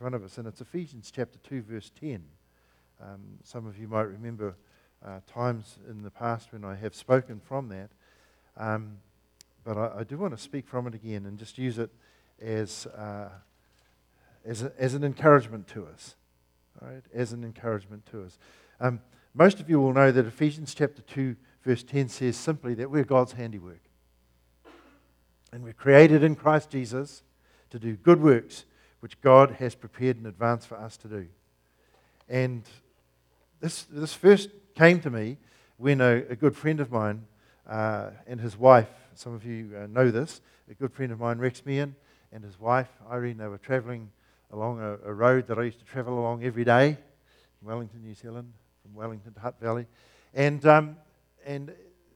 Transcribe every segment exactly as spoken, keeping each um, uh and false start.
One of us, and it's Ephesians chapter two, verse ten. Um, some of you might remember uh, times in the past when I have spoken from that, um, but I, I do want to speak from it again and just use it as uh, as, a, as an encouragement to us, all right? As an encouragement to us. Um, most of you will know that Ephesians chapter two, verse ten says simply that we're God's handiwork, and we're created in Christ Jesus to do good works which God has prepared in advance for us to do. And this this first came to me when a, a good friend of mine uh, and his wife, some of you uh, know this, a good friend of mine, Rex Meehan, and his wife, Irene, they were travelling along a, a road that I used to travel along every day, in Wellington, New Zealand, from Wellington to Hutt Valley. And, um, and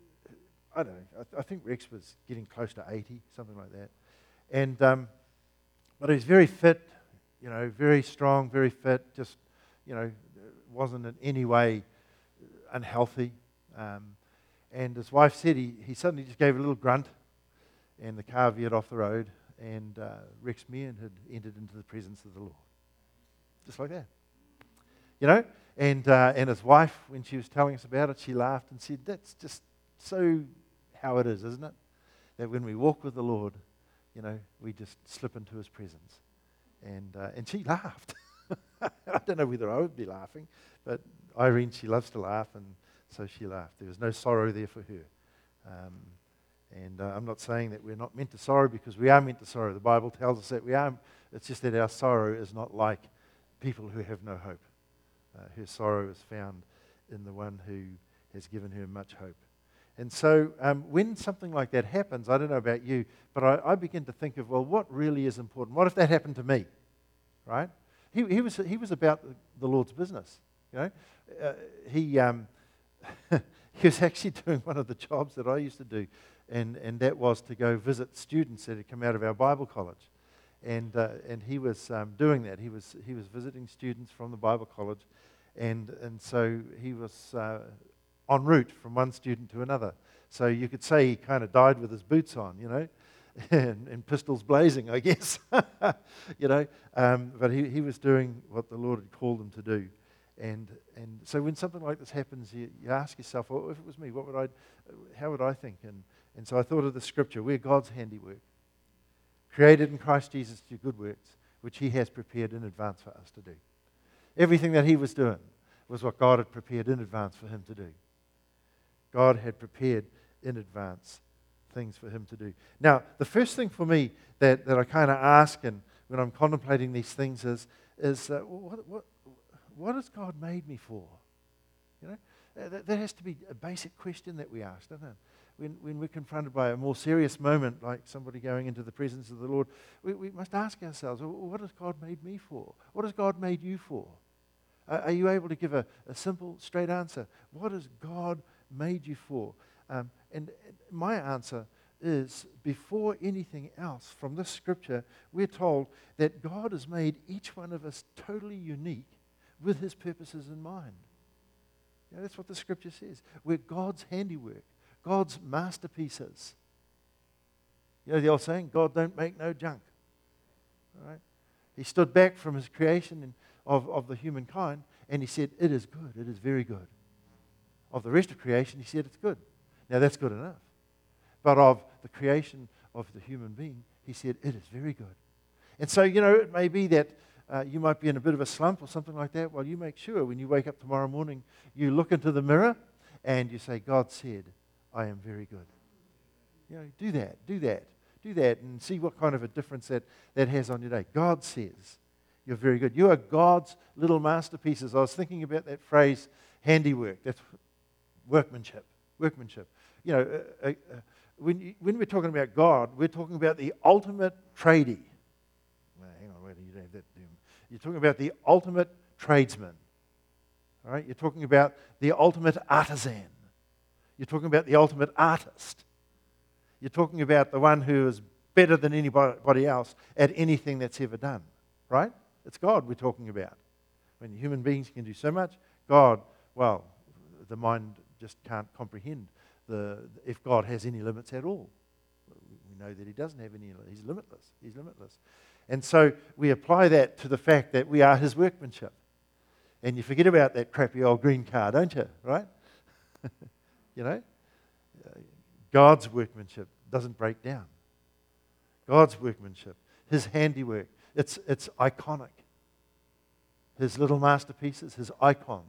I don't know, I, th- I think Rex was getting close to eighty, something like that. And um, But he was very fit, you know, very strong, very fit, just, you know, wasn't in any way unhealthy. Um, and his wife said he, he suddenly just gave a little grunt, and the car veered off the road, and uh, Rex Meehan had entered into the presence of the Lord. Just like that. You know? And, uh, and his wife, when she was telling us about it, she laughed and said, that's just so how it is, isn't it? That when we walk with the Lord, you know, we just slip into his presence. And uh, and she laughed. I don't know whether I would be laughing, but Irene, she loves to laugh, and so she laughed. There was no sorrow there for her. Um, and uh, I'm not saying that we're not meant to sorrow, because we are meant to sorrow. The Bible tells us that we are. It's just that our sorrow is not like people who have no hope. Uh, her sorrow is found in the one who has given her much hope. And so um, when something like that happens, I don't know about you, but I, I begin to think of, well, what really is important? What if that happened to me, right? He, he was he was about the, the Lord's business, you know. Uh, he um, he was actually doing one of the jobs that I used to do, and, and that was to go visit students that had come out of our Bible college, and uh, and he was um, doing that. He was he was visiting students from the Bible college, and and so he was Uh, en route from one student to another. So you could say he kind of died with his boots on, you know, and, and pistols blazing, I guess, you know. Um, but he, he was doing what the Lord had called him to do. And and so when something like this happens, you, you ask yourself, well, if it was me, what would I, how would I think? And, and so I thought of the scripture, we're God's handiwork, created in Christ Jesus to do good works, which he has prepared in advance for us to do. Everything that he was doing was what God had prepared in advance for him to do. God had prepared in advance things for him to do. Now, the first thing for me that, that I kind of ask, and when I'm contemplating these things, is, is uh, what, what, what has God made me for? You know, that, that has to be a basic question that we ask, doesn't it? When, when we're confronted by a more serious moment, like somebody going into the presence of the Lord, we, we must ask ourselves, well, what has God made me for? What has God made you for? Uh, are you able to give a, a simple, straight answer? What has God made you for? Um, and my answer is, before anything else, from this scripture, we're told that God has made each one of us totally unique with his purposes in mind. You know, that's what the scripture says. We're God's handiwork, God's masterpieces. You know the old saying, God don't make no junk. All right? He stood back from his creation and of, of the humankind, and he said, it is good, it is very good. Of the rest of creation, he said it's good. Now that's good enough. But of the creation of the human being, he said it is very good. And so, you know, it may be that uh, you might be in a bit of a slump or something like that. Well, you make sure when you wake up tomorrow morning, you look into the mirror and you say, God said, I am very good. You know, do that, do that, do that, and see what kind of a difference that, that has on your day. God says, you're very good. You are God's little masterpieces. I was thinking about that phrase, handiwork. That's workmanship. Workmanship. You know, uh, uh, uh, when, you, when we're talking about God, we're talking about the ultimate tradie. Well, hang on, wait, you don't have that. You're talking about the ultimate tradesman. All right? You're talking about the ultimate artisan. You're talking about the ultimate artist. You're talking about the one who is better than anybody else at anything that's ever done. Right? It's God we're talking about. When human beings can do so much, God, well, the mind just can't comprehend the if God has any limits at all. We know that he doesn't have any. He's limitless. He's limitless. And so we apply that to the fact that we are his workmanship. And you forget about that crappy old green car, don't you? Right? You know? God's workmanship doesn't break down. God's workmanship, his handiwork, it's, it's iconic. His little masterpieces, his icons.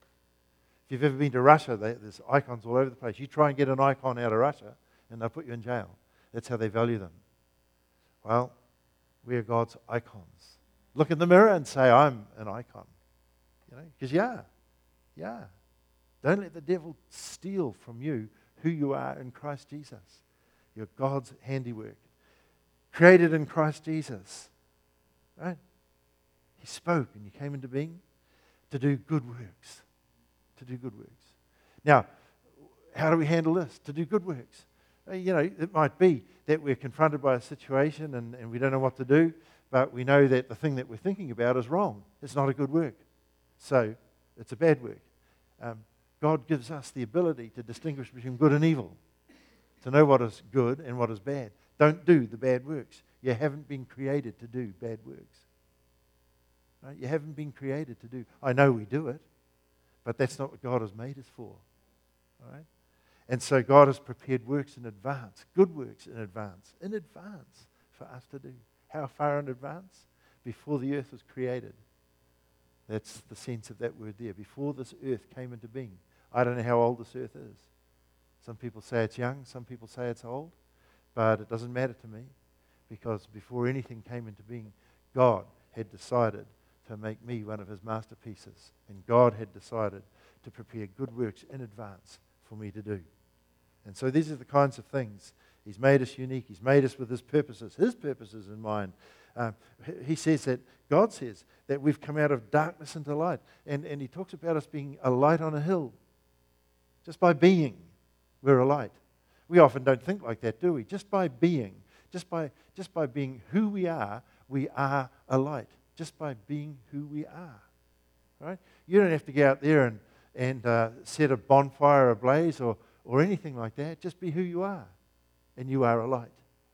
If you've ever been to Russia, they, there's icons all over the place. You try and get an icon out of Russia, and they'll put you in jail. That's how they value them. Well, we are God's icons. Look in the mirror and say, I'm an icon. You know, because you are. You are. Don't let the devil steal from you who you are in Christ Jesus. You're God's handiwork. Created in Christ Jesus. Right? He spoke and you came into being to do good works. To do good works. Now, how do we handle this? To do good works. You know, it might be that we're confronted by a situation and, and we don't know what to do, but we know that the thing that we're thinking about is wrong. It's not a good work. So, it's a bad work. Um, God gives us the ability to distinguish between good and evil, to know what is good and what is bad. Don't do the bad works. You haven't been created to do bad works. Right? You haven't been created to do. I know we do it, but that's not what God has made us for. All right? And so God has prepared works in advance, good works in advance, in advance for us to do. How far in advance? Before the earth was created. That's the sense of that word there. Before this earth came into being. I don't know how old this earth is. Some people say it's young, some people say it's old, but it doesn't matter to me because before anything came into being, God had decided to make me one of his masterpieces. And God had decided to prepare good works in advance for me to do. And so these are the kinds of things. He's made us unique. He's made us with his purposes, his purposes in mind. Um, he says that, God says that we've come out of darkness into light. And, and he talks about us being a light on a hill. Just by being, we're a light. We often don't think like that, do we? Just by being, just by, just by being who we are, we are a light. Just by being who we are. Right? You don't have to go out there and, and uh, set a bonfire ablaze or, or anything like that. Just be who you are. And you are a light.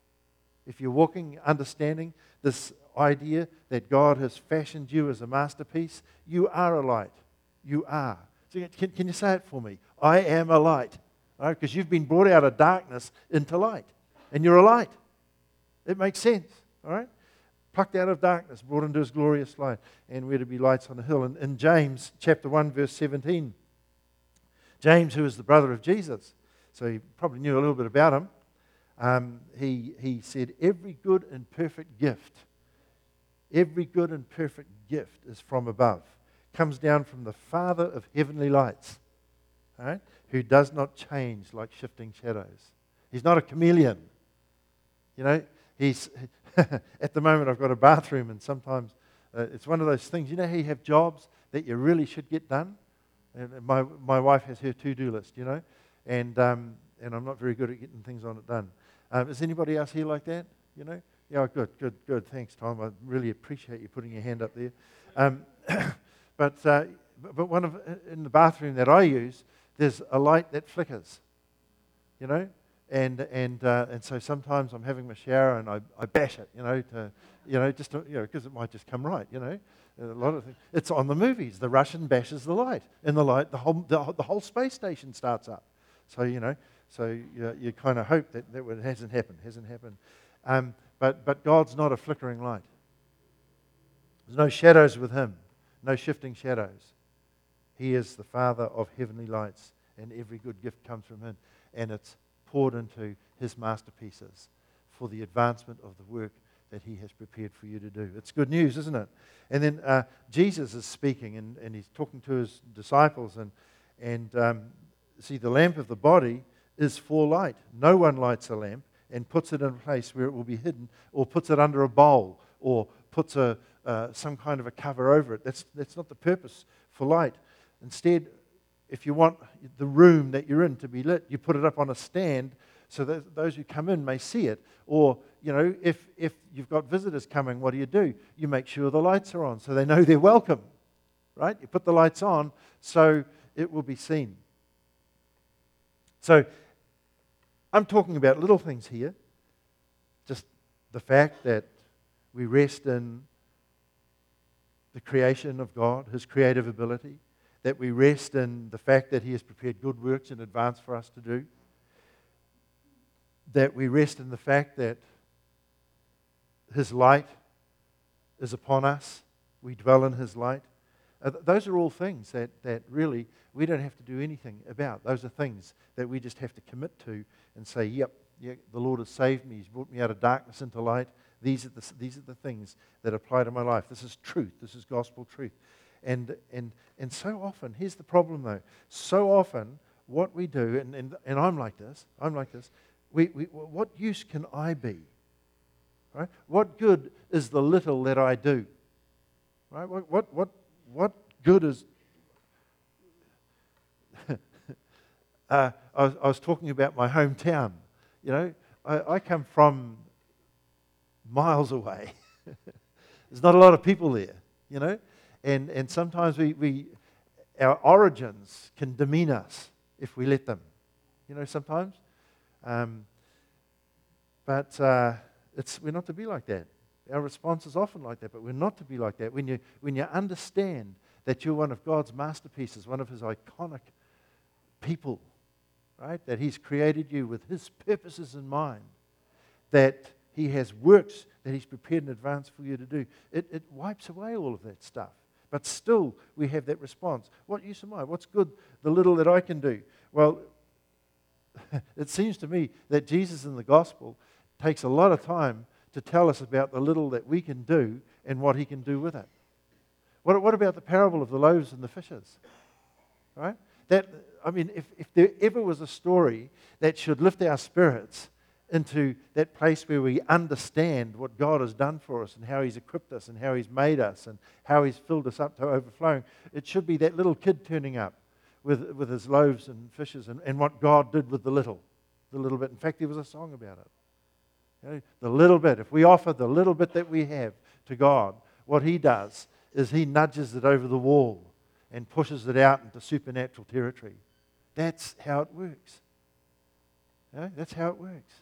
If you're walking, understanding this idea that God has fashioned you as a masterpiece, you are a light. You are. So can, can you say it for me? I am a light. Right? Because you've been brought out of darkness into light. And you're a light. It makes sense. All right? Plucked out of darkness, brought into his glorious light, and we're to be lights on the hill. And in James chapter one, verse seventeen, James, who is the brother of Jesus, so you probably knew a little bit about him, um, he, he said, every good and perfect gift, every good and perfect gift is from above, comes down from the Father of heavenly lights, all right, who does not change like shifting shadows. He's not a chameleon. You know, he's... At the moment, I've got a bathroom, and sometimes uh, it's one of those things. You know how you have jobs that you really should get done? And my my wife has her to-do list, you know, and um, and I'm not very good at getting things on it done. Um, is anybody else here like that? You know? Yeah, good, good, good. Thanks, Tom. I really appreciate you putting your hand up there. Um, but uh, but one of in the bathroom that I use, there's a light that flickers. You know. And and uh, and so sometimes I'm having my shower and I, I bash it, you know, to, you know, just to, you know, because it might just come right, you know. A lot of things. It's on the movies. The Russian bashes the light, and the light, the whole the, the whole space station starts up. So you know, so you, you kind of hope that that it hasn't happened, hasn't happened. Um, but but God's not a flickering light. There's no shadows with Him, no shifting shadows. He is the Father of heavenly lights, and every good gift comes from Him, and it's poured into His masterpieces for the advancement of the work that He has prepared for you to do. It's good news, isn't it? And then uh, Jesus is speaking, and, and He's talking to His disciples, and, and um, see, the lamp of the body is for light. No one lights a lamp and puts it in a place where it will be hidden, or puts it under a bowl, or puts a, uh, some kind of a cover over it. That's, that's not the purpose for light. Instead, if you want the room that you're in to be lit, you put it up on a stand so that those who come in may see it. Or, you know, if, if you've got visitors coming, what do you do? You make sure the lights are on so they know they're welcome, right? You put the lights on so it will be seen. So I'm talking about little things here. Just the fact that we rest in the creation of God, His creative ability, that we rest in the fact that He has prepared good works in advance for us to do, that we rest in the fact that His light is upon us, we dwell in His light. Uh, th- those are all things that, that really we don't have to do anything about. Those are things that we just have to commit to and say, yep, yeah, the Lord has saved me. He's brought me out of darkness into light. These are the, these are the things that apply to my life. This is truth. This is gospel truth. And, and, and so often, here's the problem though, so often what we do, and, and, and I'm like this, I'm like this, we, we, what use can I be? Right? What good is the little that I do? Right? What, what, what, what good is... uh, I, was, I was talking about my hometown. You know, I, I come from miles away. There's not a lot of people there, you know. And and sometimes we, we our origins can demean us if we let them, you know, sometimes. Um, but uh, it's we're not to be like that. Our response is often like that, but we're not to be like that. When you when you understand that you're one of God's masterpieces, one of His iconic people, right? That He's created you with His purposes in mind, that He has works that He's prepared in advance for you to do. It, it wipes away all of that stuff. But still, we have that response. What use am I? What's good, the little that I can do? Well, it seems to me that Jesus in the gospel takes a lot of time to tell us about the little that we can do and what He can do with it. What, what about the parable of the loaves and the fishes? Right? That, I mean, if, if there ever was a story that should lift our spirits into that place where we understand what God has done for us and how He's equipped us and how He's made us and how He's filled us up to overflowing, it should be that little kid turning up with, with his loaves and fishes and, and what God did with the little, the little bit. In fact, there was a song about it. You know, the little bit. If we offer the little bit that we have to God, what He does is He nudges it over the wall and pushes it out into supernatural territory. That's how it works. You know, that's how it works.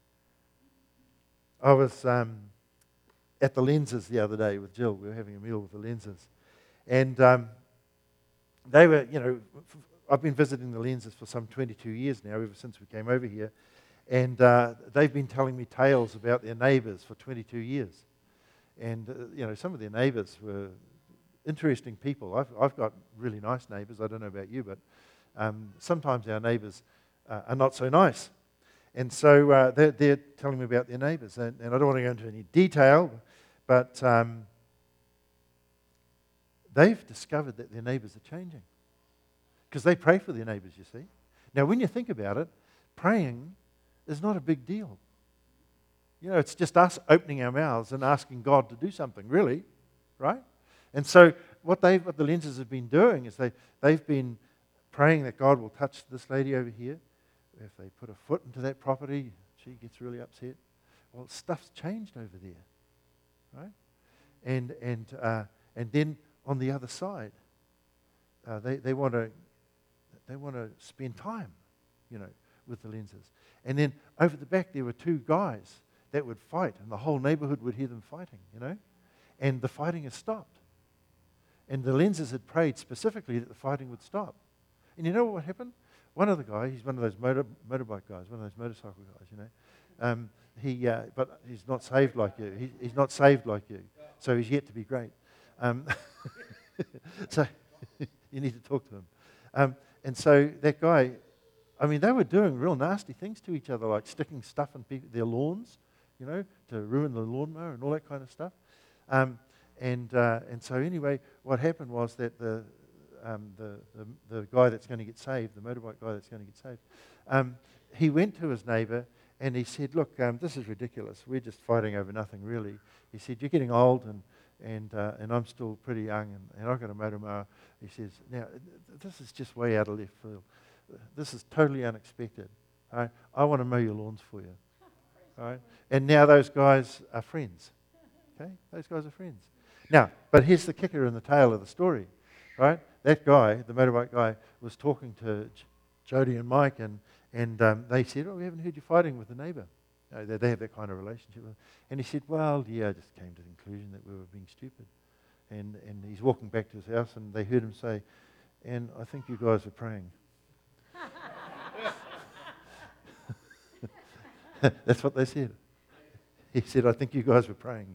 I was um, at the Lenses the other day with Jill. We were having a meal with the Lenses. And um, they were, you know, f- I've been visiting the Lenses for some twenty-two years now, ever since we came over here. And uh, they've been telling me tales about their neighbours for twenty-two years. And, uh, you know, some of their neighbours were interesting people. I've, I've got really nice neighbours. I don't know about you, but um, sometimes our neighbours uh, are not so nice. And so uh, they're, they're telling me about their neighbours. And, and I don't want to go into any detail, but um, they've discovered that their neighbours are changing. Because they pray for their neighbours, you see. Now, when you think about it, praying is not a big deal. You know, it's just us opening our mouths and asking God to do something, really, right? And so what they, what the Lenses have been doing is they, they've been praying that God will touch this lady over here. If they put a foot into that property, she gets really upset. Well, stuff's changed over there, right? And and uh, and then on the other side, uh, they they want to they want to spend time, you know, with the Lenses. And then over the back there were two guys that would fight, and the whole neighborhood would hear them fighting, you know. And the fighting has stopped. And the Lenses had prayed specifically that the fighting would stop. And you know what happened? One of the guys, he's one of those motor, motorbike guys, one of those motorcycle guys, you know. Um, he, uh, but he's not saved like you. He, he's not saved like you, so he's yet to be great. Um, so you need to talk to him. Um, and so that guy, I mean, they were doing real nasty things to each other, like sticking stuff in pe- their lawns, you know, to ruin the lawnmower and all that kind of stuff. Um, and uh, and so anyway, what happened was that the Um, the, the the guy that's going to get saved, the motorbike guy that's going to get saved, um, he went to his neighbour and he said, look, um, this is ridiculous. We're just fighting over nothing, really. He said, you're getting old and and uh, and I'm still pretty young and, and I've got a motor. He says, now, this is just way out of left field. This is totally unexpected. Right? I want to mow your lawns for you. Right? And now those guys are friends. Okay? Those guys are friends. Now, but here's the kicker in the tail of the story. Right? That guy, the motorbike guy, was talking to J- Jody and Mike, and, and um, they said, oh, we haven't heard you fighting with the neighbour. You know, they, they have that kind of relationship. And he said, well, yeah, I just came to the conclusion that we were being stupid. And, and he's walking back to his house, and they heard him say, and I think you guys are praying. That's what they said. He said, I think you guys were praying.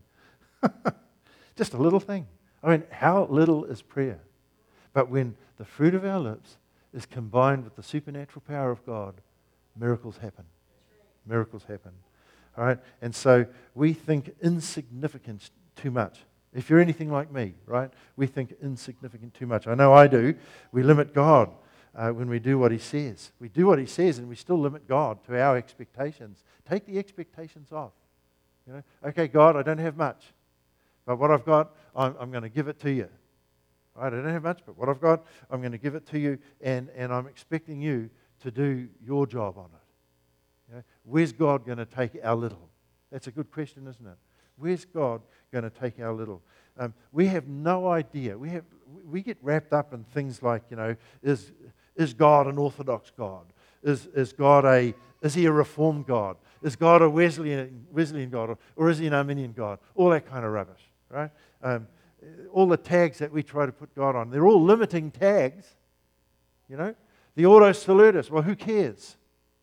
Just a little thing. I mean, how little is prayer? But when the fruit of our lips is combined with the supernatural power of God, miracles happen. Miracles happen. All right? And so we think insignificant too much. If you're anything like me, right? We think insignificant too much. I know I do. We limit God uh, when we do what He says. We do what He says and we still limit God to our expectations. Take the expectations off. You know, okay, God, I don't have much. But what I've got, I'm, I'm going to give it to you. Right? I don't have much, but what I've got, I'm going to give it to you, and, and I'm expecting you to do your job on it. You know, where's God going to take our little? That's a good question, isn't it? Where's God going to take our little? Um, we have no idea. We have we get wrapped up in things like, you know, is is God an Orthodox God? Is is God a is He a Reformed God? Is God a Wesleyan Wesleyan God, or, or is He an Arminian God? All that kind of rubbish, right? Um, all the tags that we try to put God on, they're all limiting tags. You know, the Ordo Salutis. Well, who cares?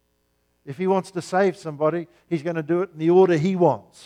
If He wants to save somebody, He's going to do it in the order He wants.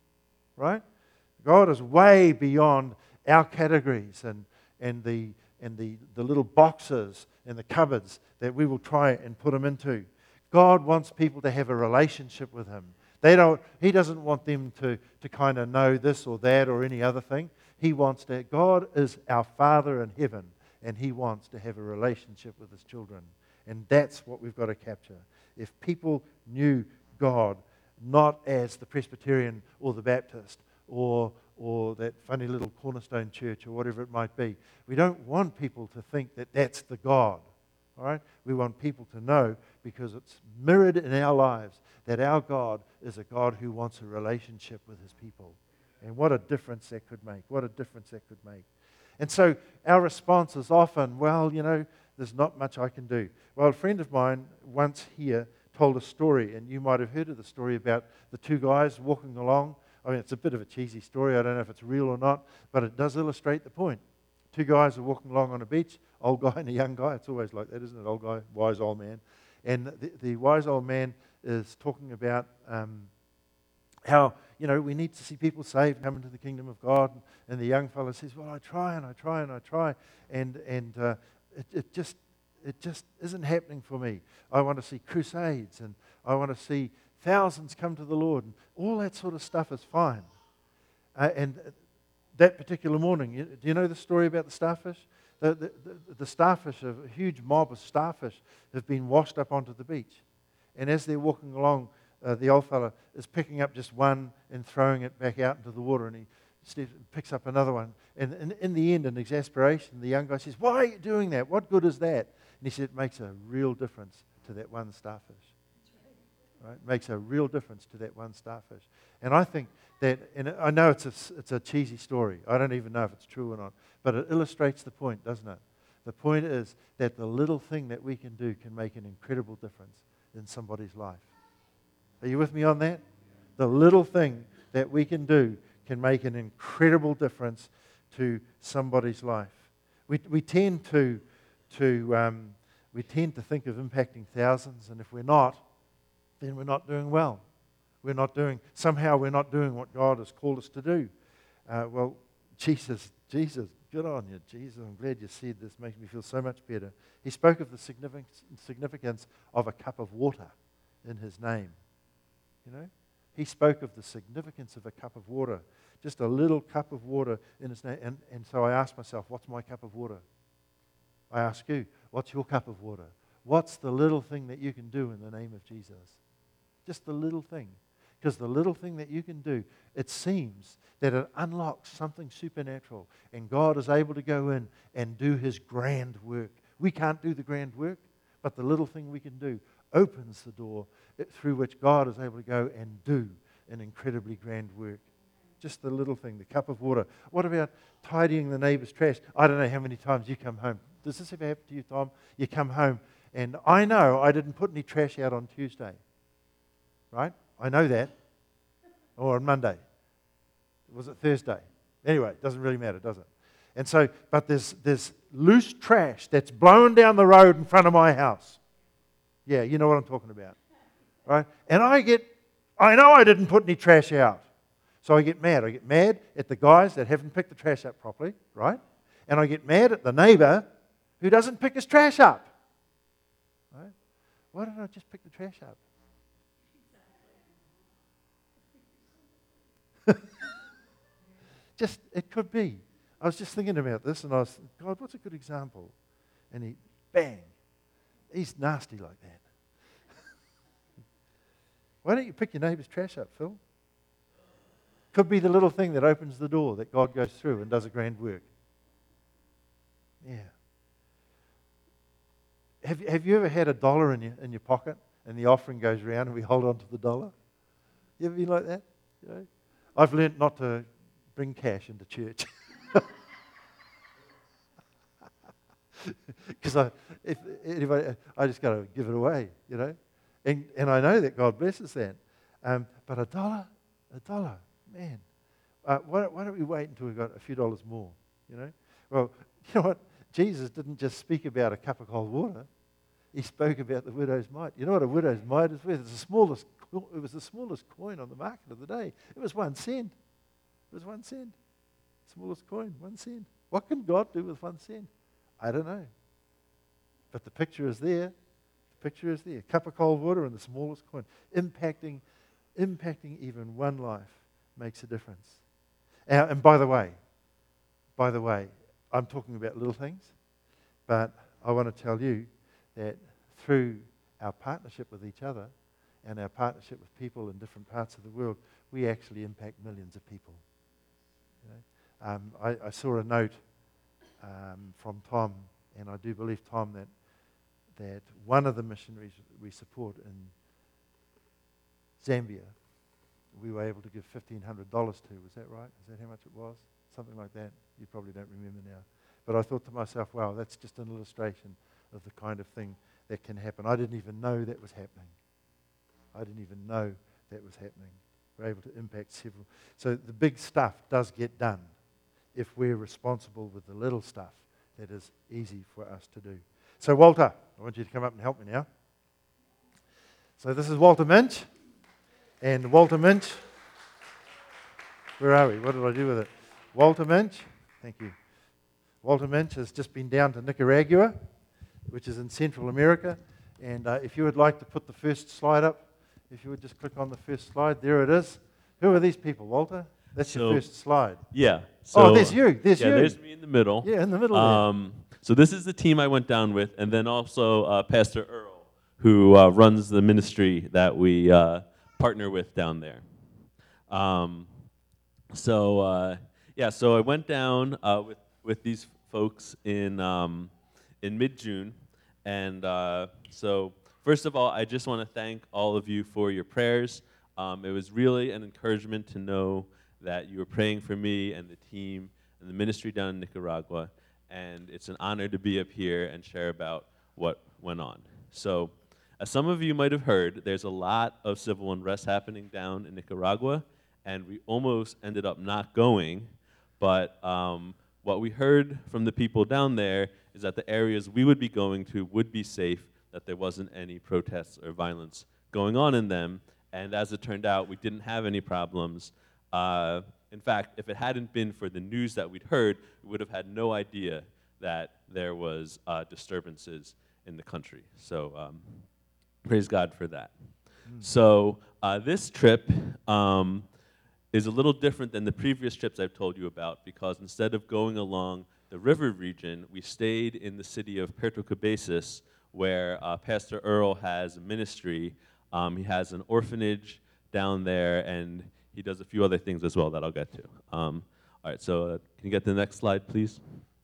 Right? God is way beyond our categories and, and, the, and the, the little boxes and the cupboards that we will try and put Him into. God wants people to have a relationship with Him. They don't, He doesn't want them to, to kind of know this or that or any other thing. He wants to, God is our Father in heaven, and He wants to have a relationship with His children. And that's what we've got to capture. If people knew God not as the Presbyterian or the Baptist or or that funny little Cornerstone church or whatever it might be. We don't want people to think that that's the God. All right? We want people to know, because it's mirrored in our lives, that our God is a God who wants a relationship with His people. And what a difference that could make. What a difference that could make. And so our response is often, well, you know, there's not much I can do. Well, a friend of mine once here told a story, and you might have heard of the story about the two guys walking along. I mean, it's a bit of a cheesy story. I don't know if it's real or not, but it does illustrate the point. Two guys are walking along on a beach, old guy and a young guy. It's always like that, isn't it? Old guy, wise old man. And the, the wise old man is talking about um, how, you know, we need to see people saved, come into the kingdom of God. And the young fellow says, well, I try and I try and I try, and and uh, it, it just it just isn't happening for me. I want to see crusades, and I want to see thousands come to the Lord, and all that sort of stuff is fine. Uh, and that particular morning, you, do you know the story about the starfish? The, the, the, the starfish, a huge mob of starfish, have been washed up onto the beach. And as they're walking along, uh, the old fella is picking up just one and throwing it back out into the water, and he steps, picks up another one. And in, in the end, in exasperation, the young guy says, why are you doing that? What good is that? And he said, it makes a real difference to that one starfish. Right? It makes a real difference to that one starfish. And I think that, and I know it's a, it's a cheesy story. I don't even know if it's true or not. But it illustrates the point, doesn't it? The point is that the little thing that we can do can make an incredible difference in somebody's life. Are you with me on that? The little thing that we can do can make an incredible difference to somebody's life. We, we tend to, to um, we tend to think of impacting thousands, and if we're not, then we're not doing well. We're not doing, somehow we're not doing what God has called us to do. Uh, well, Jesus, Jesus, good on you, Jesus. I'm glad you said this. Makes me feel so much better. He spoke of the significance of a cup of water in His name. You know? He spoke of the significance of a cup of water. Just a little cup of water in His name. And, and so I asked myself, what's my cup of water? I ask you, what's your cup of water? What's the little thing that you can do in the name of Jesus? Just the little thing. Because the little thing that you can do, it seems that it unlocks something supernatural. And God is able to go in and do His grand work. We can't do the grand work, but the little thing we can do opens the door through which God is able to go and do an incredibly grand work. Just the little thing, the cup of water. What about tidying the neighbor's trash? I don't know how many times you come home. Does this ever happen to you, Tom? You come home, and I know I didn't put any trash out on Tuesday. Right? I know that. Or on Monday. Was it Thursday? Anyway, it doesn't really matter, does it? And so, but there's, there's loose trash that's blown down the road in front of my house. Yeah, you know what I'm talking about. Right? And I get, I know I didn't put any trash out. So I get mad. I get mad at the guys that haven't picked the trash up properly, right? And I get mad at the neighbor who doesn't pick his trash up. Right? Why don't I just pick the trash up? Just, it could be. I was just thinking about this, and I was, God, what's a good example? And he, bang, he's nasty like that. Why don't you pick your neighbor's trash up, Phil? Could be the little thing that opens the door that God goes through and does a grand work. Yeah. Have, have you ever had a dollar in your, in your pocket and the offering goes around and we hold on to the dollar? You ever been like that? You know? I've learnt not to bring cash into church. Because I, if anybody, I just got to give it away, you know. And and I know that God blesses that. Um, but a dollar, a dollar, man. Uh, why, why don't we wait until we've got a few dollars more, you know? Well, you know what? Jesus didn't just speak about a cup of cold water. He spoke about the widow's mite. You know what a widow's mite is worth? It's the smallest. It was the smallest coin on the market of the day. It was one cent. It was one cent. Smallest coin, one cent. What can God do with one cent? I don't know. But the picture is there. The picture is there. A cup of cold water and the smallest coin. Impacting, impacting even one life makes a difference. And, and by the way, by the way, I'm talking about little things, but I want to tell you that through our partnership with each other and our partnership with people in different parts of the world, we actually impact millions of people. You know? um, I, I saw a note um, from Tom, and I do believe, Tom, that that one of the missionaries we support in Zambia, we were able to give fifteen hundred dollars to. Was that right? Is that how much it was? Something like that. You probably don't remember now. But I thought to myself, wow, that's just an illustration of the kind of thing that can happen. I didn't even know that was happening. I didn't even know that was happening. We're able to impact several. So the big stuff does get done if we're responsible with the little stuff that is easy for us to do. So Walter, I want you to come up and help me now. So this is Walter Minch. And Walter Minch, where are we? What did I do with it? Walter Minch, thank you. Walter Minch has just been down to Nicaragua, which is in Central America. And uh, if you would like to put the first slide up, if you would just click on the first slide, there it is. Who are these people, Walter? That's so, your first slide. Yeah. So, oh, there's you. There's yeah, you. there's me in the middle. Yeah, in the middle um, there. So this is the team I went down with, and then also uh, Pastor Earl, who uh, runs the ministry that we uh, partner with down there. Um, so uh, yeah, so I went down uh, with with these folks in um, in mid-June, and uh, so first of all, I just want to thank all of you for your prayers. Um, it was really an encouragement to know that you were praying for me and the team and the ministry down in Nicaragua, and it's an honor to be up here and share about what went on. So, as some of you might have heard, there's a lot of civil unrest happening down in Nicaragua, and we almost ended up not going, but um, what we heard from the people down there is that the areas we would be going to would be safe, that there wasn't any protests or violence going on in them, and as it turned out, we didn't have any problems. Uh, in fact, if it hadn't been for the news that we'd heard, we would have had no idea that there was uh, disturbances in the country. So um, praise God for that. Mm. So uh, this trip um, is a little different than the previous trips I've told you about, because instead of going along the river region, we stayed in the city of Puerto Cabezas, where uh, Pastor Earl has a ministry. Um, he has an orphanage down there, and he does a few other things as well that I'll get to. Um, all right, so uh, can you get the next slide, please?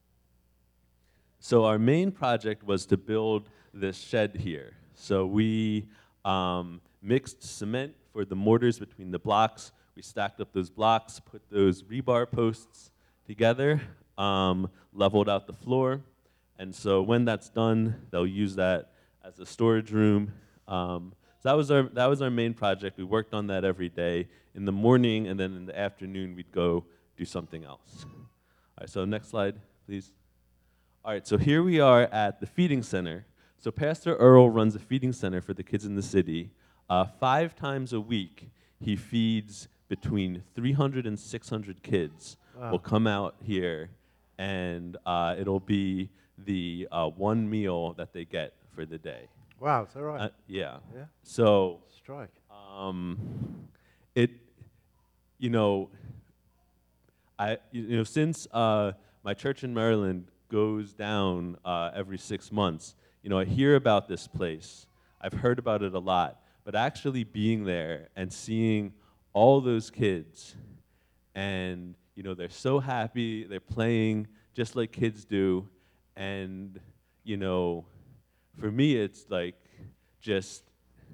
So our main project was to build this shed here. So we um, mixed cement for the mortars between the blocks. We stacked up those blocks, put those rebar posts together, um, leveled out the floor. And so when that's done, they'll use that as a storage room. Um, So that was our that was our main project. We worked on that every day in the morning, and then in the afternoon we'd go do something else. All right, so next slide, please. All right, so here we are at the feeding center. So Pastor Earl runs a feeding center for the kids in the city. Uh, five times a week, he feeds between three hundred and six hundred kids. Wow. Will come out here, and uh, it'll be the uh, one meal that they get for the day. Wow, is that right? Uh, yeah. Yeah. So Strike. um, it, you know, I, you know, since uh, my church in Maryland goes down uh, every six months, you know, I hear about this place. I've heard about it a lot, but actually being there and seeing all those kids, and you know, they're so happy, they're playing just like kids do, and you know, for me, it's like just,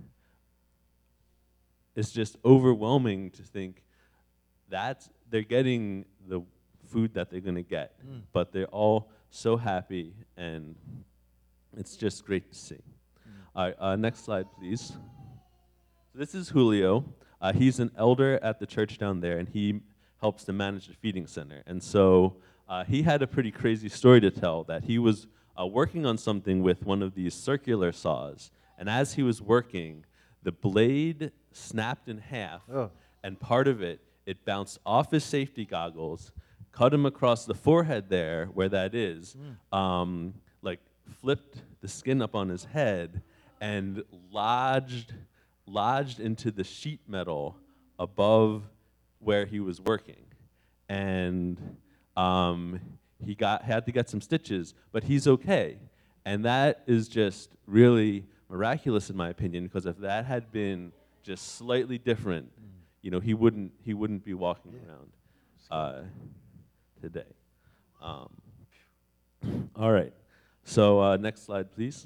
it's just overwhelming to think that they're getting the food that they're gonna get, Mm. but they're all so happy, and it's just great to see. Mm. All right, uh, next slide, please. So this is Julio. Uh, he's an elder at the church down there, and he helps to manage the feeding center. And so uh, he had a pretty crazy story to tell, that he was uh, working on something with one of these circular saws, and as he was working, the blade snapped in half, Oh. and part of it, it bounced off his safety goggles, cut him across the forehead there, where that is, Mm. um, like flipped the skin up on his head, and lodged, lodged into the sheet metal above where he was working. And um, he got had to get some stitches, but he's okay. And that is just really miraculous in my opinion, because if that had been just slightly different, Mm. you know, he wouldn't he wouldn't be walking Yeah. around uh, today. Um, all right. So uh, next slide, please.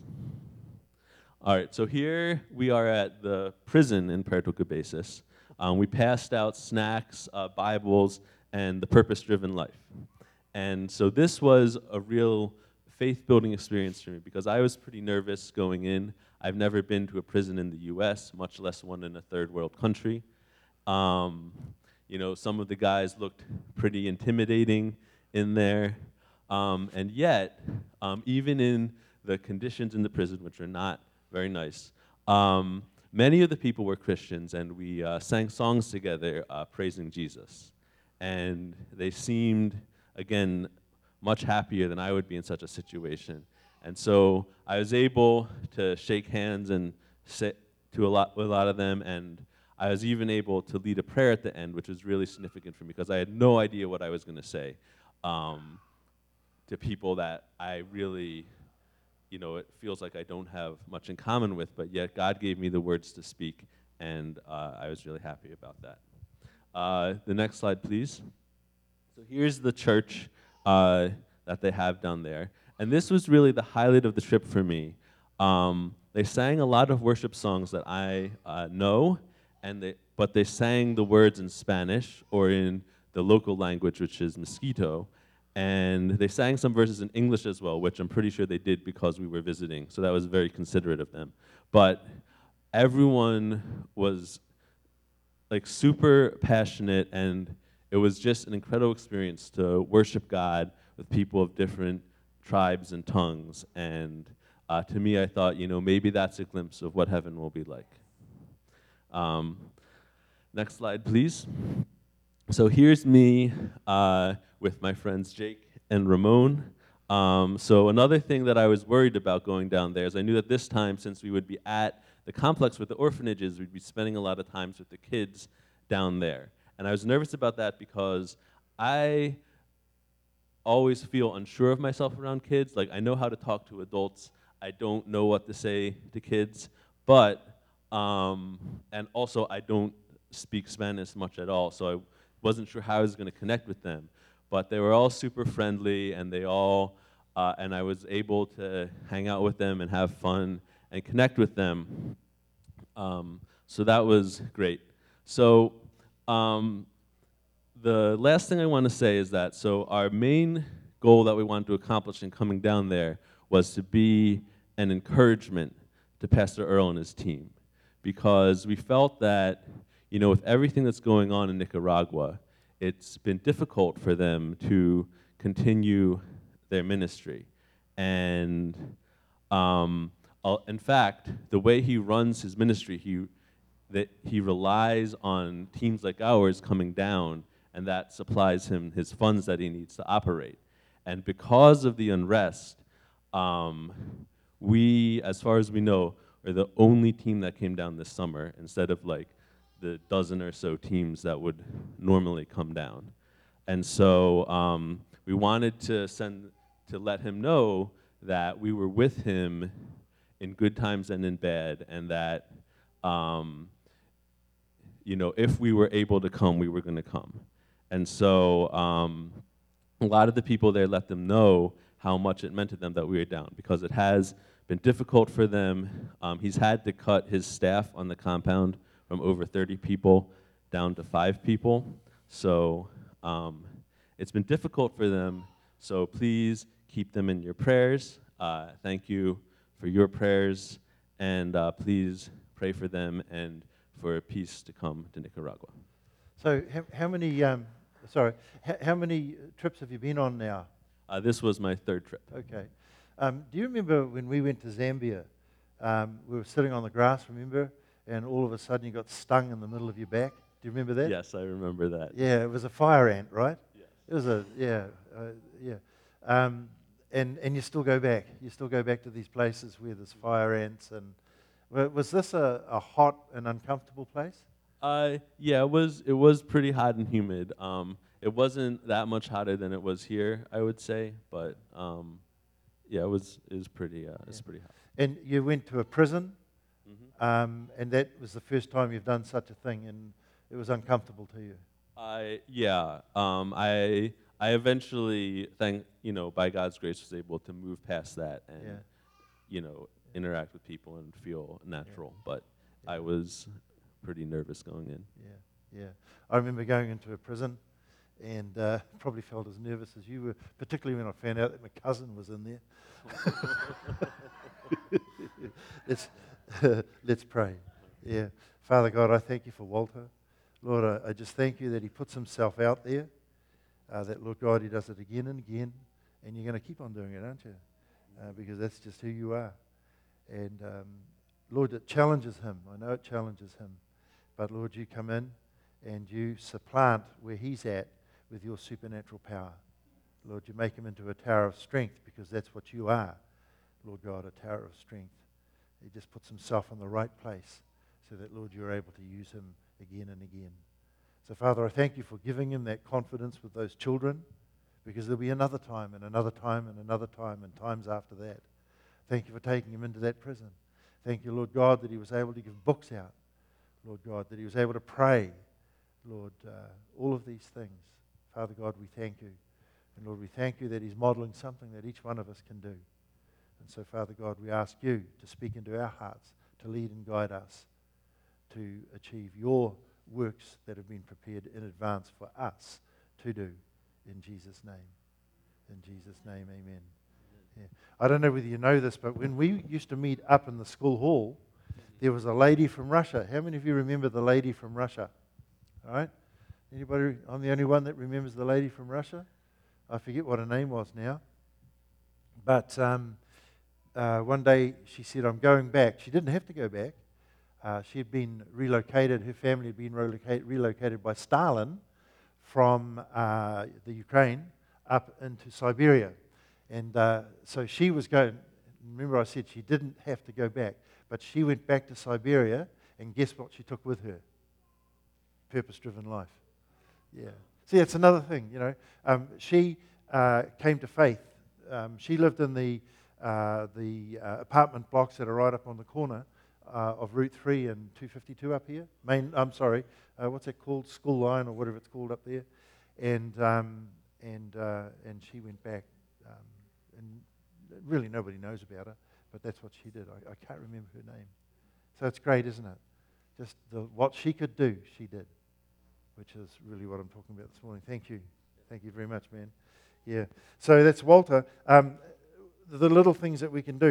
All right. So here we are at the prison in Puerto Cabezas. Um, we passed out snacks, uh, Bibles, and the purpose-driven life. And so this was a real faith-building experience for me, because I was pretty nervous going in. I've never been to a prison in the U S, much less one in a third world country. Um, you know, some of the guys looked pretty intimidating in there. Um, and yet, um, even in the conditions in the prison, which are not very nice, um, many of the people were Christians, and we uh, sang songs together uh, praising Jesus. And they seemed, again, much happier than I would be in such a situation. And so I was able to shake hands and sit to a lot with a lot of them, and I was even able to lead a prayer at the end, which was really significant for me, because I had no idea what I was going to say um, to people that I really, you know, it feels like I don't have much in common with, but yet God gave me the words to speak, and uh, I was really happy about that. Uh, the next slide, please. So here's the church uh, that they have down there. And this was really the highlight of the trip for me. Um, they sang a lot of worship songs that I uh, know, and they, but they sang the words in Spanish or in the local language, which is Mosquito. And they sang some verses in English as well, which I'm pretty sure they did because we were visiting. So that was very considerate of them. But everyone was like super passionate, and it was just an incredible experience to worship God with people of different tribes and tongues. And uh, to me, I thought, you know, maybe that's a glimpse of what heaven will be like. Um, next slide, please. So here's me uh, with my friends Jake and Ramon. Um, so another thing that I was worried about going down there is I knew that this time, since we would be at the complex with the orphanages, we'd be spending a lot of times with the kids down there. And I was nervous about that because I always feel unsure of myself around kids. Like, I know how to talk to adults. I don't know what to say to kids. But, um, and also I don't speak Spanish much at all, so I wasn't sure how I was going to connect with them. But they were all super friendly, and they all, uh, and I was able to hang out with them and have fun and connect with them. Um, so that was great. So um, the last thing I want to say is that, so our main goal that we wanted to accomplish in coming down there was to be an encouragement to Pastor Earl and his team. because we felt that, you know, with everything that's going on in Nicaragua, it's been difficult for them to continue their ministry. And um, uh, in fact, the way he runs his ministry, he that he relies on teams like ours coming down, and that supplies him his funds that he needs to operate. And because of the unrest, um, we, as far as we know, are the only team that came down this summer instead of like the dozen or so teams that would normally come down. And so um, we wanted to send, to let him know that we were with him in good times and in bad, and that um, you know, if we were able to come, we were going to come. And so um, a lot of the people there let them know how much it meant to them that we were down, because it has been difficult for them. Um, he's had to cut his staff on the compound from over thirty people down to five people. So um, it's been difficult for them. So please keep them in your prayers. Uh, thank you for your prayers, and uh, please pray for them and for peace to come to Nicaragua. So how, how many, um, sorry, how, how many trips have you been on now? Uh, this was my third trip. Okay. Um, do you remember when we went to Zambia, um, we were sitting on the grass, remember, and all of a sudden you got stung in the middle of your back? Do you remember that? Yes, I remember that. Yeah, it was a fire ant, right? Yes. It was a, yeah, uh, yeah. Um, and, and you still go back. You still go back to these places where there's fire ants. And was this a, a hot and uncomfortable place? Uh, yeah, it was. It was pretty hot and humid. Um, it wasn't that much hotter than it was here, I would say. But um, yeah, it was. It was pretty. Uh, yeah. It was pretty hot. And you went to a prison, Mm-hmm. um, and that was the first time you've done such a thing, and it was uncomfortable to you. I yeah. Um, I I eventually, thank you know, by God's grace, was able to move past that and Yeah. you know, interact with people and feel natural. Yeah. But Yeah. I was pretty nervous going in. Yeah, yeah. I remember going into a prison, and uh, probably felt as nervous as you were, particularly when I found out that my cousin was in there. let's let's pray. Yeah, Father God, I thank you for Walter. Lord, I, I just thank you that he puts himself out there. Uh, that Lord God, he does it again and again, and you're going to keep on doing it, aren't you? Uh, because that's just who you are. And um, Lord, it challenges him. I know it challenges him. But Lord, you come in and you supplant where he's at with your supernatural power. Lord, you make him into a tower of strength, because that's what you are, Lord God, a tower of strength. He just puts himself in the right place so that, Lord, you're able to use him again and again. So, Father, I thank you for giving him that confidence with those children, because there'll be another time and another time and another time and times after that. Thank you for taking him into that prison. Thank you, Lord God, that he was able to give books out. Lord God, that he was able to pray. Lord, uh, all of these things. Father God, we thank you. And Lord, we thank you that he's modeling something that each one of us can do. And so, Father God, we ask you to speak into our hearts, to lead and guide us to achieve your works that have been prepared in advance for us to do. In Jesus' name. In Jesus' name, amen. Yeah. I don't know whether you know this, but when we used to meet up in the school hall, there was a lady from Russia. How many of you remember the lady from Russia? All right? Anybody? I'm the only one that remembers the lady from Russia. I forget what her name was now. But um, uh, one day she said, I'm going back. She didn't have to go back. Uh, she had been relocated. Her family had been relocated, relocated by Stalin from uh, the Ukraine up into Siberia. And uh, so she was going, remember I said she didn't have to go back, but she went back to Siberia, and guess what she took with her? Purpose-driven life. Yeah. See, it's another thing, you know. Um, she uh, came to faith. Um, she lived in the, uh, the uh, apartment blocks that are right up on the corner uh, of Route three and two fifty-two up here. Main, I'm sorry, uh, what's that called? School Line or whatever it's called up there. And, um, and, uh, and she went back. Um, and really nobody knows about her, but that's what she did. I, I can't remember her name. So it's great, isn't it? Just the, what she could do, she did, which is really what I'm talking about this morning. Thank you. Thank you very much, man. Yeah. So that's Walter. Um, the little things that we can do.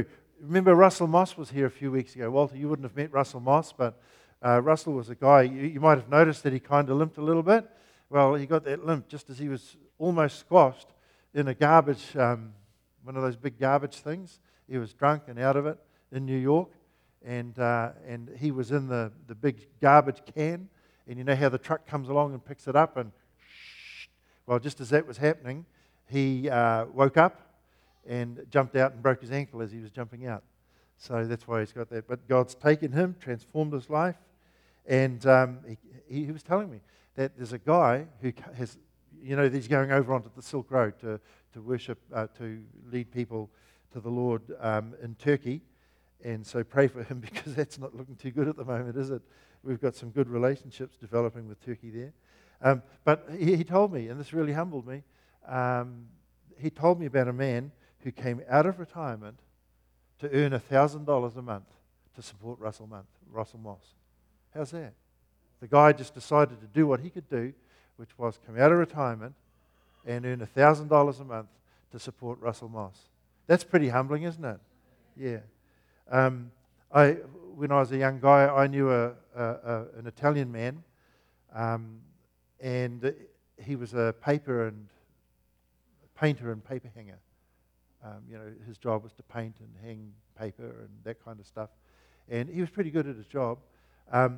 remember Russell Moss was here a few weeks ago. Walter, you wouldn't have met Russell Moss, but uh, Russell was a guy, you, you might have noticed that he kind of limped a little bit. Well, he got that limp just as he was almost squashed in a garbage, um, one of those big garbage things. He was drunk and out of it in New York, and uh, and he was in the, the big garbage can, and you know how the truck comes along and picks it up, and well, just as that was happening, he uh, woke up and jumped out and broke his ankle as he was jumping out. So that's why he's got that. But God's taken him, transformed his life, and um, he, he was telling me that there's a guy who has, you know, he's going over onto the Silk Road to, to worship, uh, to lead people to the Lord um, in Turkey. And so pray for him, because that's not looking too good at the moment, is it? We've got some good relationships developing with Turkey there. Um, but he, he told me, and this really humbled me, um, he told me about a man who came out of retirement to earn one thousand dollars a month to support Russell, month, Russell Moss. How's that? The guy just decided to do what he could do, which was come out of retirement and earn one thousand dollars a month to support Russell Moss. That's pretty humbling, isn't it? Yeah. Um, I, when I was a young guy, I knew a, a, a, an Italian man, um, and he was a paper and painter and paper hanger. Um, you know, his job was to paint and hang paper and that kind of stuff. And he was pretty good at his job. Um,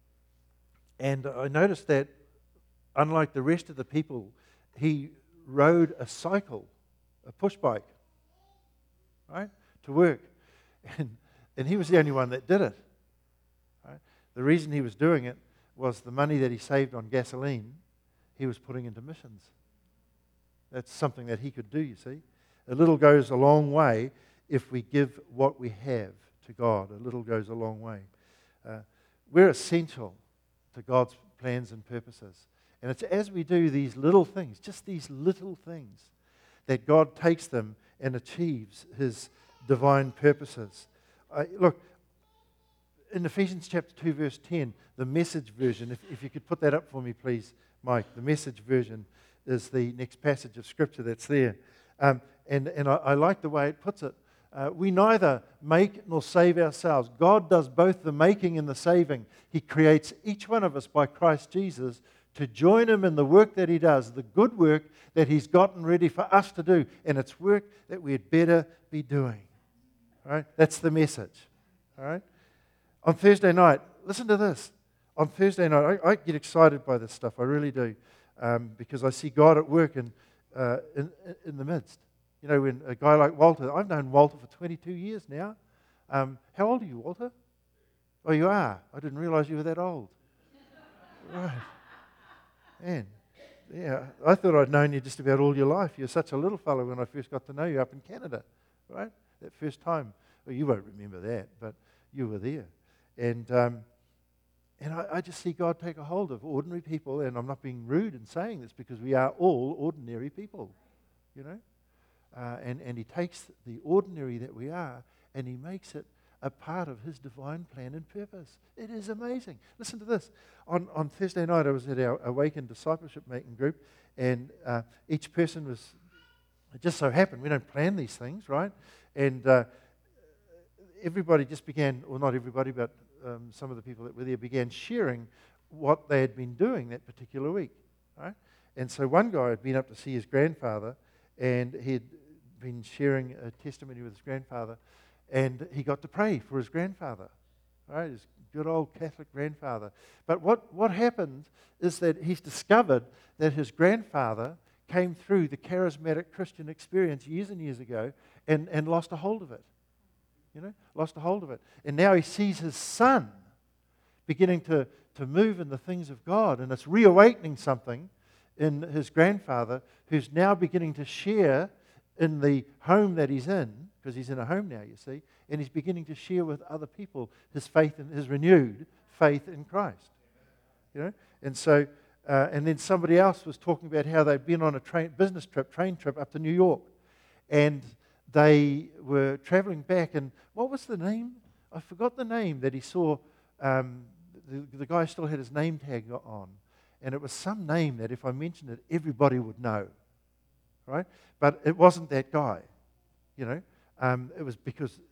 and I noticed that, unlike the rest of the people, he rode a cycle, a push bike, right, to work. And, and he was the only one that did it. Right? The reason he was doing it was the money that he saved on gasoline, he was putting into missions. That's something that he could do, you see. A little goes a long way if we give what we have to God. A little goes a long way. Uh, we're essential to God's plans and purposes. And it's as we do these little things, just these little things, that God takes them and achieves His divine purposes. Uh, look, in Ephesians chapter two, verse ten, the Message version, if, if you could put that up for me, please, Mike. The Message version is the next passage of Scripture that's there. Um, and and I, I like the way it puts it. Uh, we neither make nor save ourselves. God does both the making and the saving. He creates each one of us by Christ Jesus to join Him in the work that He does, the good work that He's gotten ready for us to do. And it's work that we had better be doing. All right? That's the Message. All right? On Thursday night, listen to this. On Thursday night, I, I get excited by this stuff. I really do. Um, because I see God at work in, uh, in, in the midst. You know, when a guy like Walter, I've known Walter for twenty-two years now. Um, how old are you, Walter? Oh, you are? I didn't realize you were that old. Right. Man, yeah, I thought I'd known you just about all your life. You're such a little fellow when I first got to know you up in Canada, right? That first time. Well, you won't remember that, but you were there. And um, and I, I just see God take a hold of ordinary people, and I'm not being rude in saying this because we are all ordinary people, you know? Uh, and, and He takes the ordinary that we are and He makes it a part of His divine plan and purpose. It is amazing. Listen to this. On, on Thursday night, I was at our Awakened Discipleship Making group, and uh, each person was, it just so happened, we don't plan these things, right? And uh, everybody just began, or not everybody, but um, some of the people that were there began sharing what they had been doing that particular week, right? And so one guy had been up to see his grandfather, and he'd been sharing a testimony with his grandfather, and he got to pray for his grandfather, right? His good old Catholic grandfather. But what, what happened is that he's discovered that his grandfather came through the charismatic Christian experience years and years ago and, and lost a hold of it. You know, lost a hold of it. And now he sees his son beginning to, to move in the things of God, and it's reawakening something in his grandfather, who's now beginning to share in the home that he's in, because he's in a home now, you see, and he's beginning to share with other people his faith and his renewed faith in Christ. You know, and so, uh, and then somebody else was talking about how they'd been on a train, business trip, train trip up to New York, and they were traveling back, and what was the name? I forgot the name that he saw. Um, the, the guy still had his name tag on. And it was some name that if I mentioned it, everybody would know, right? But it wasn't that guy, you know. Um, it was because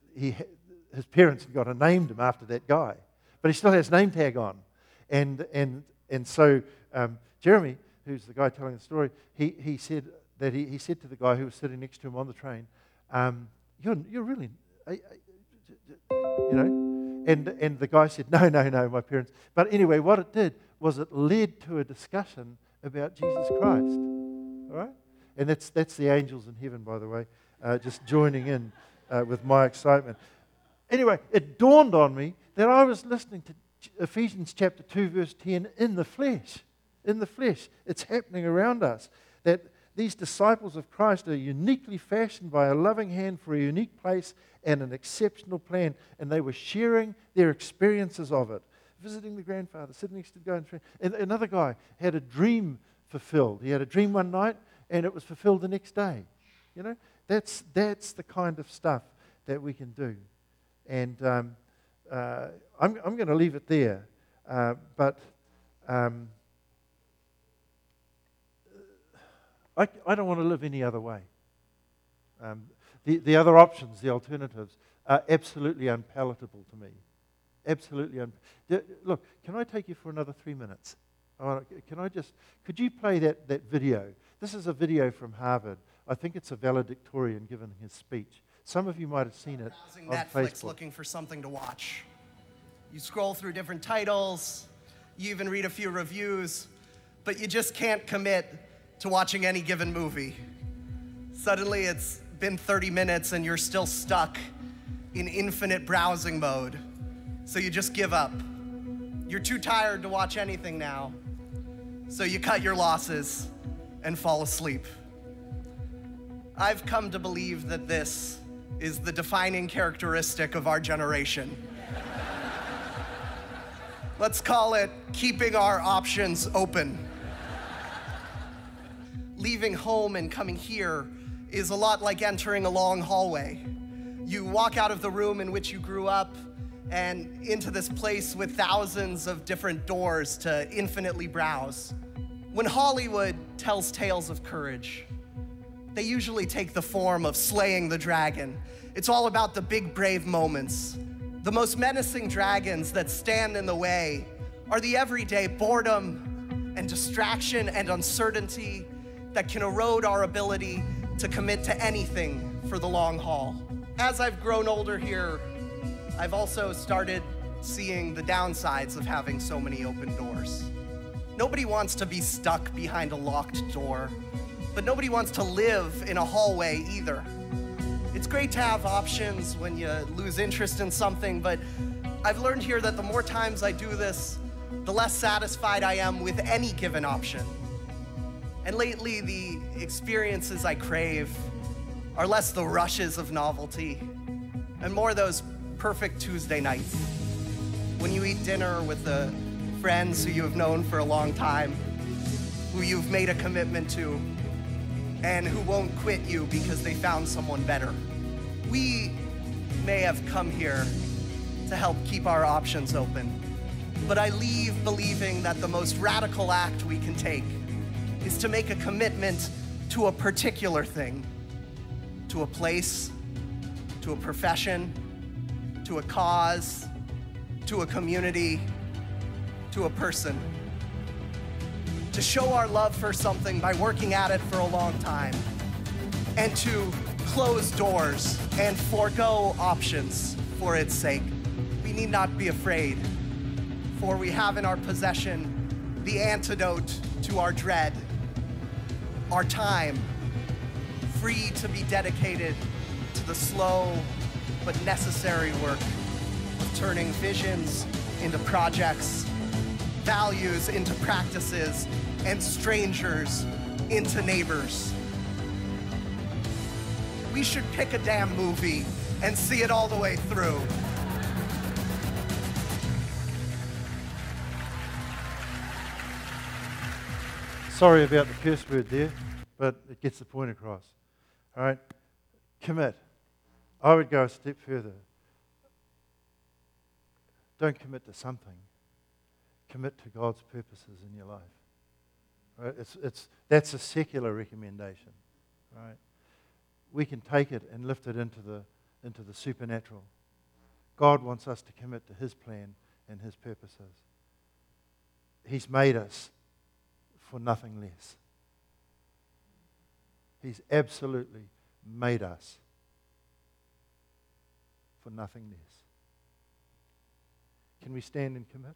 he, his parents had got a named him after that guy, but he still has name tag on. And, and, and so um, Jeremy, who's the guy telling the story, he, he said that he, he said to the guy who was sitting next to him on the train, um, you're, you're really, uh, you know, and, and the guy said, no, no, no, my parents. But anyway, what it did was it led to a discussion about Jesus Christ, all right? And that's, that's the angels in heaven, by the way, uh, just joining in uh, with my excitement. Anyway, it dawned on me that I was listening to Ephesians chapter two, verse ten, in the flesh. In the flesh. It's happening around us. That these disciples of Christ are uniquely fashioned by a loving hand for a unique place and an exceptional plan. And they were sharing their experiences of it. Visiting the grandfather, sitting next to the guy in the train. And another guy had a dream fulfilled. He had a dream one night and it was fulfilled the next day. You know, that's, that's the kind of stuff that we can do. And um, uh, I'm, I'm going to leave it there. Uh, but um, I, I don't want to live any other way. Um, the, the other options, the alternatives, are absolutely unpalatable to me. Absolutely. Un- Look, can I take you for another three minutes? Oh, can I just, could you play that, that video? This is a video from Harvard. I think it's a valedictorian giving his speech. Some of you might have seen it on Netflix Facebook. Looking for something to watch. You scroll through different titles, you even read a few reviews, but you just can't commit to watching any given movie. Suddenly it's been thirty minutes and you're still stuck in infinite browsing mode. So you just give up. You're too tired to watch anything now. So you cut your losses and fall asleep. I've come to believe that this is the defining characteristic of our generation. Let's call it keeping our options open. Leaving home and coming here is a lot like entering a long hallway. You walk out of the room in which you grew up and into this place with thousands of different doors to infinitely browse. When Hollywood tells tales of courage, they usually take the form of slaying the dragon. It's all about the big, brave moments. The most menacing dragons that stand in the way are the everyday boredom and distraction and uncertainty that can erode our ability to commit to anything for the long haul. As I've grown older here, I've also started seeing the downsides of having so many open doors. Nobody wants to be stuck behind a locked door, but nobody wants to live in a hallway either. It's great to have options when you lose interest in something, but I've learned here that the more times I do this, the less satisfied I am with any given option. And lately, the experiences I crave are less the rushes of novelty and more those perfect Tuesday nights when you eat dinner with the friends who you have known for a long time, who you've made a commitment to, and who won't quit you because they found someone better. We may have come here to help keep our options open, but I leave believing that the most radical act we can take is to make a commitment to a particular thing, to a place, to a profession, to a cause, to a community, to a person. To show our love for something by working at it for a long time, and to close doors and forego options for its sake. We need not be afraid, for we have in our possession the antidote to our dread, our time, free to be dedicated to the slow but necessary work of turning visions into projects, values into practices, and strangers into neighbors. We should pick a damn movie and see it all the way through. Sorry about the curse word there, but it gets the point across. All right? Commit. I would go a step further. Don't commit to something. Commit to God's purposes in your life. Right? It's, it's, that's a secular recommendation. Right? We can take it and lift it into the, into the supernatural. God wants us to commit to His plan and His purposes. He's made us for nothing less. He's absolutely made us for nothing less. Can we stand and commit?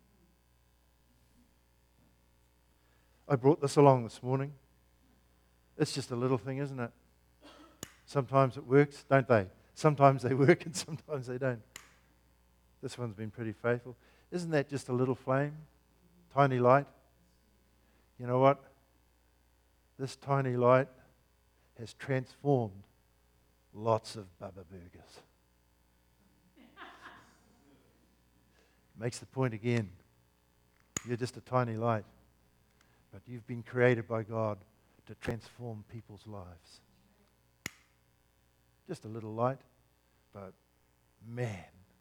I brought this along this morning. It's just a little thing, isn't it? Sometimes it works, don't they? Sometimes they work and sometimes they don't. This one's been pretty faithful. Isn't that just a little flame? Tiny light? You know what? This tiny light has transformed lots of Bubba Burgers. Makes the point again. You're just a tiny light, but you've been created by God to transform people's lives. Just a little light, but man,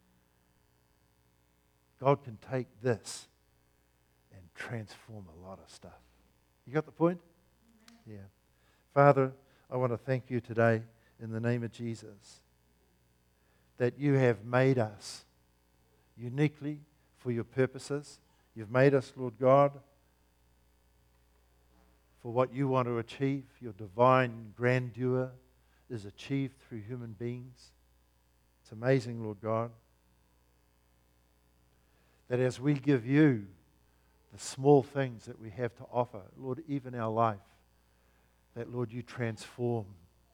God can take this and transform a lot of stuff. You got the point? Yeah. Father, I want to thank you today in the name of Jesus that you have made us uniquely for your purposes. You've made us, Lord God, for what you want to achieve. Your divine grandeur is achieved through human beings. It's amazing, Lord God, that as we give you the small things that we have to offer, Lord, even our life, that, Lord, you transform.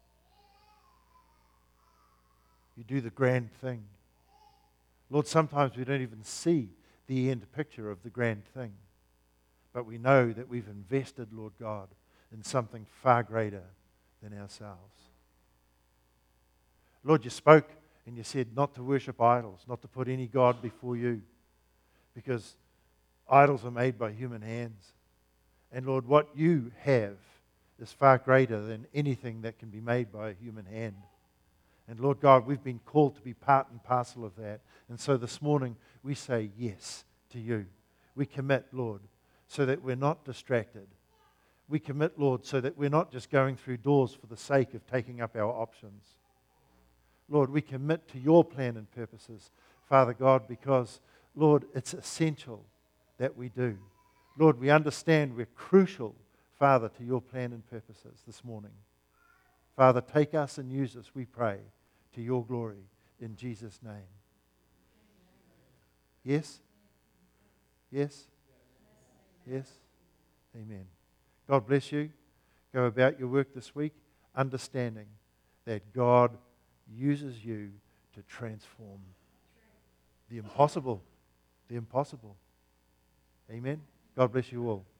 You do the grand thing. Lord, sometimes we don't even see the end picture of the grand thing, but we know that we've invested, Lord God, in something far greater than ourselves. Lord, you spoke and you said not to worship idols, not to put any God before you, because idols are made by human hands. And Lord, what you have is far greater than anything that can be made by a human hand. And Lord God, we've been called to be part and parcel of that. And so this morning we say yes to you. We commit, Lord, so that we're not distracted. We commit, Lord, so that we're not just going through doors for the sake of taking up our options. Lord, we commit to your plan and purposes, Father God, because, Lord, it's essential that we do. Lord, we understand we're crucial, Father, to your plan and purposes this morning. Father, take us and use us, we pray, to your glory in Jesus' name. Yes? Yes? Yes? Amen. God bless you. Go about your work this week, understanding that God uses you to transform the impossible. The impossible. Amen. God bless you all.